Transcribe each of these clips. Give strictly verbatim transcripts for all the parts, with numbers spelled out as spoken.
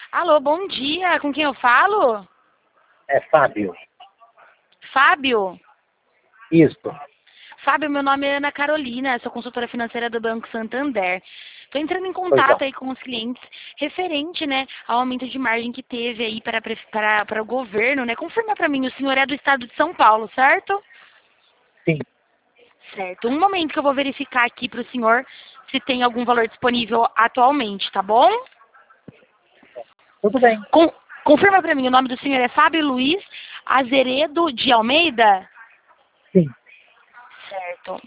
Alô, bom dia. Com quem eu falo? É Fábio. Fábio? Isso. Fábio, meu nome é Ana Carolina, sou consultora financeira do Banco Santander. Estou entrando em Pois contato não. aí com os clientes referente, né, ao aumento de margem que teve aí para, para, para o governo, né? Confirma para mim, o senhor é do estado de São Paulo, certo? Sim. Certo. Um momento que eu vou verificar aqui para o senhor se tem algum valor disponível atualmente, tá bom? Tudo bem. Com- confirma para mim, o nome do senhor é Fábio Luiz Azeredo de Almeida? Sim. Certo.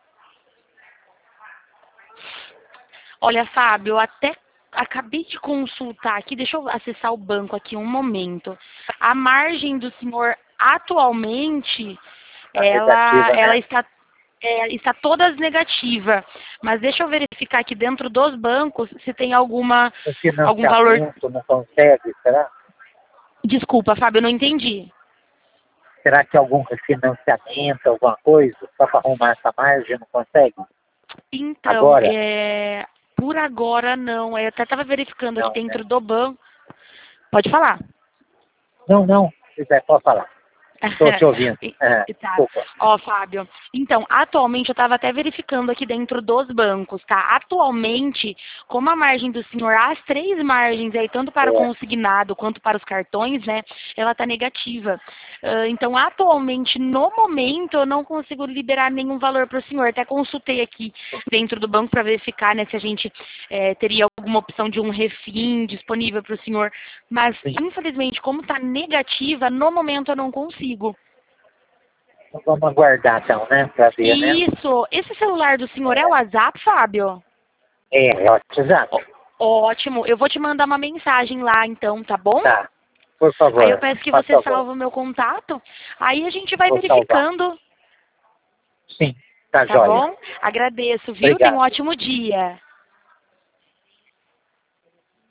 Olha, Fábio, eu até acabei de consultar aqui, deixa eu acessar o banco aqui um momento. A margem do senhor atualmente, Tá ela, negativa, ela né? está, é, está toda negativa. Mas deixa eu verificar aqui dentro dos bancos se tem alguma, O algum valor. financiamento não consegue, será? Desculpa, Fábio, eu não entendi. Será que algum refinanciamento, alguma coisa, só para arrumar essa margem não consegue? Então, Agora? é, por agora não. Eu até estava verificando aqui Não, né? dentro do banco. Pode falar. Não, não. Se quiser, pode falar. Estou te ouvindo. E- É, e tá. desculpa. Ó, Fábio, então, atualmente eu estava até verificando aqui dentro dos bancos, tá? Atualmente, como a margem do senhor, as três margens aí, tanto para o É, consignado quanto para os cartões, né, ela está negativa. Ah, então, atualmente, no momento, eu não consigo liberar nenhum valor para o senhor. Até consultei aqui dentro do banco para verificar, né, se a gente eh, teria alguma opção de um refim disponível para o senhor. Mas, sim. infelizmente, como está negativa, no momento eu não consigo. Então, vamos aguardar, então, né? Para ver, né? Isso. Esse celular do senhor é o É, WhatsApp, Fábio? é, é o Ó- WhatsApp. Ótimo. Eu vou te mandar uma mensagem lá, então, tá bom? Tá. Por Aí eu favor, peço que faz você favor. salve o meu contato. Aí a gente vai Vou salvar. verificando, Sim, tá tá jóia. bom? Agradeço, viu? Tenha um Obrigado. ótimo dia.